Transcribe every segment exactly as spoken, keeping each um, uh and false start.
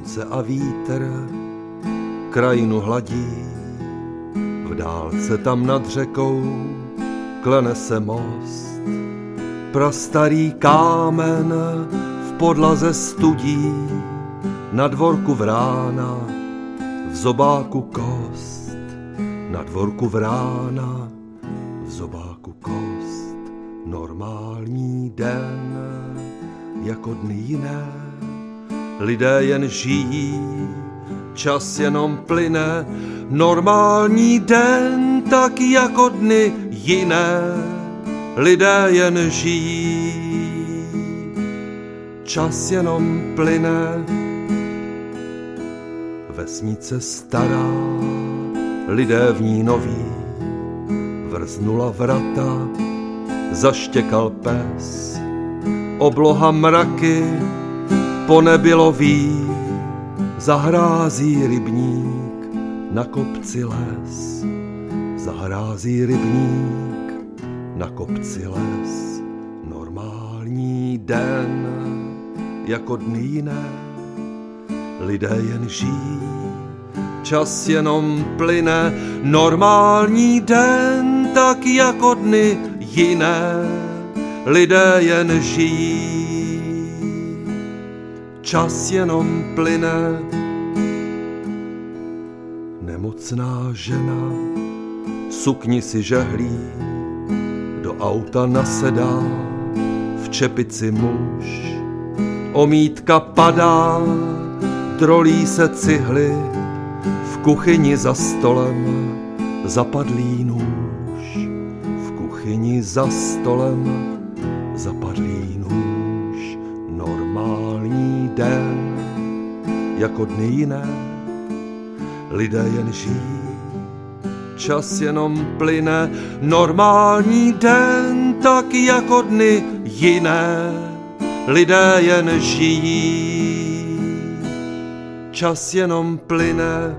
slunce a vítr krajinu hladí, v dálce tam nad řekou klene se most. Prastarý kámen v podlaze studí, na dvorku vrána, v zobáku kost. Na dvorku vrána, v zobáku kost. Normální den, jako dny jiné, lidé jen žijí, čas jenom plyne. Normální den, tak jako dny jiné, lidé jen žijí, čas jenom plyne. Vesnice stará, lidé v ní noví, vrznula vrata, zaštěkal pes. Obloha mraky, po nebi loví, zahrází rybník, na kopci les. Zahrází rybník, na kopci les. Normální den, jako dny jiné, lidé jen žijí, čas jenom plyne. Normální den, tak jako dny jiné, lidé jen žijí, čas jenom plyne. Nemocná žena sukni si žehlí, do auta nasedá v čepici muž. Omítka padá, drolí se cihly, v kuchyni za stolem zapadlý nůž. V kuchyni za stolem zapadlý nůž. Normální den, jako dny jiné, lidé jen žijí, čas jenom plyne. Normální den, tak jako dny jiné, lidé jen žijí, čas jenom plyne.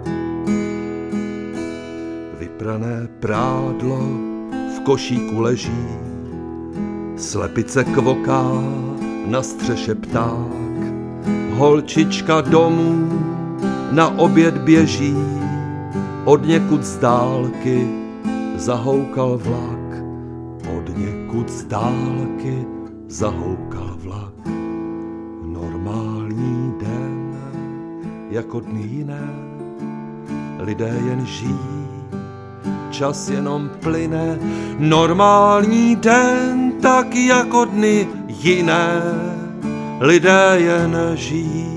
Vyprané prádlo v košíku leží, slepice kvoká, na střeše pták. Holčička domů na oběd běží, odněkud z dálky zahoukal vlak. Odněkud z dálky zahoukal vlak. Normální den, jako dny jiné, lidé jen žijí, čas jenom plyne. Normální den, tak jako dny jiné, lidé jen žijí,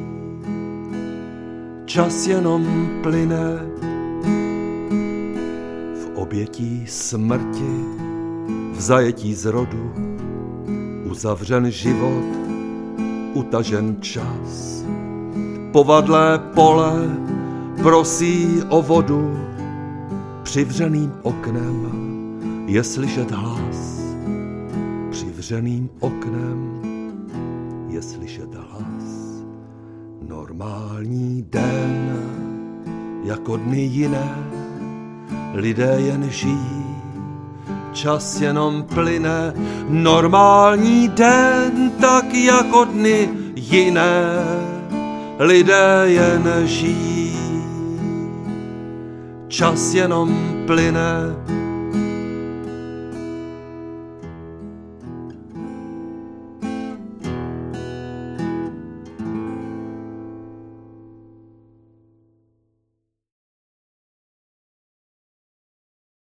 čas jenom plyne. V obětí smrti, v zajetí zrodu, uzavřen život, utažen čas. Povadlé pole prosí o vodu, přivřeným oknem je slyšet hlas. Přivřeným oknem je slyšet hlas. Normální den, jako dny jiné, lidé jen žijí, čas jenom plyne. Normální den, tak jako dny jiné, lidé jen žijí, čas jenom plyne.